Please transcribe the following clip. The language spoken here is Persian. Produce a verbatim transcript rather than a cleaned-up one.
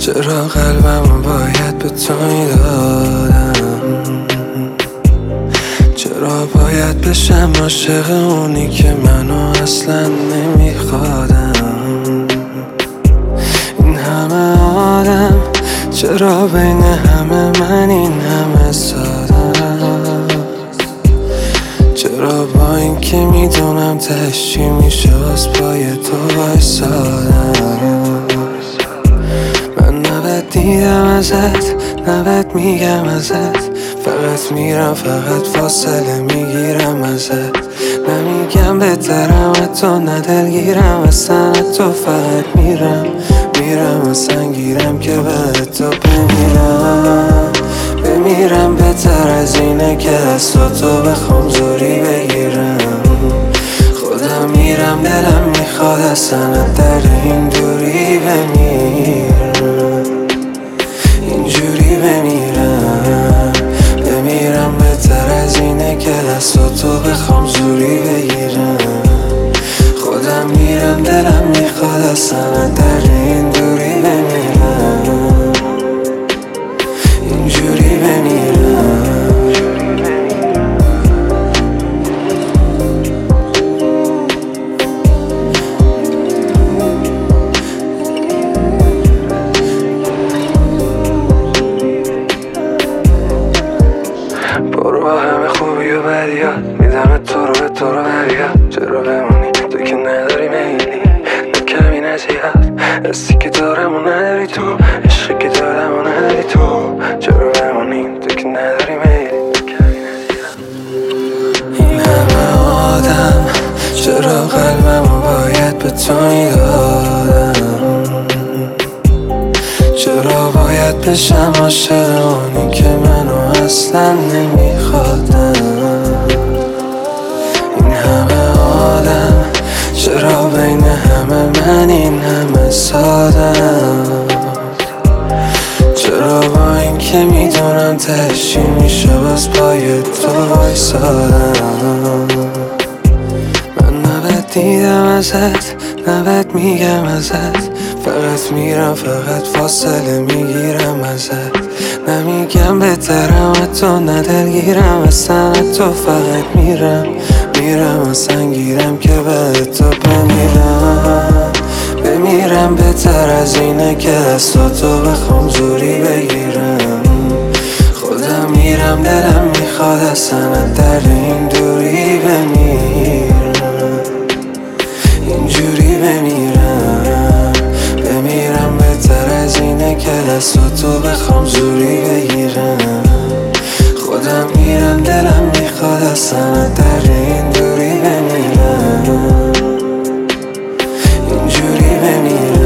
چرا قلبمو باید به تو میدادم؟ چرا باید بشم عاشق اونی که منو اصلا نمیخوادم؟ این همه آدم چرا بین همه من این همه سادم؟ چرا با این که میدونم تهش چی میشه از پای تو وایسادم؟ من نباید دیدم ازت، نباید میگم ازت، فقط میرم فقط فاصله میگیرم ازت. نمیگم بهترم تو، نه دلگیرم اصلا تو، فقط میرم میرم اصلا گیرم که به تو بمیرم بمیرم. بهتر از اینه که دستاتو بخوام زوری بگیرم. خودم میرم دلم میخواد اصلا در این دوری بمیرم، اینجوری بمیرم بمیرم. بهتر از اینه که دستاتو بخوام زوری بگیرم. خودم میرم دلم میخواد اصلا در این دوری بمیرم، اینجوری بمیرم. برو با همه خوبی و بدیات میدم تو رو به تو رو برگرد. چرا بمونی تو که نداری میلی، نه کمی نه زیاد، حسی که دارم و نداری تو، عشقی که دارم و نداری تو. چرا بمونی تو که نداری میلی، نه کمی نه زیاد. این همه آدم چرا قلبمو باید به تو میدادم؟ چرا باید بشم عاشق اونی که منو اصلا نمیخوادم؟ این همه آدم چرا بین همه من این همه سادم؟ چرا با این که میدونم تهش چی میشه باز پای تو وایسادم؟ من نباید دیدم ازت، نباید میگم ازت، فقط میرم فقط فاصله میگیرم ازت. نمیگم بهترم تو، نه دلگیرم اصلا تو، فقط میرم میرم اصلا گیرم که به تو بمیرم بمیرم. بهتر از اینه که دستاتو بخوام زوری بگیرم. خودم میرم دلم میخواد اصلا در این دوری بمیرم، اینجوری بمیرم بمیرم. بهتر از اینه که دستاتو بخوام زوری بگیرم. خودم میرم دلم میخواد اصلا در این دوری بمیرم، اینجوری بمیرم.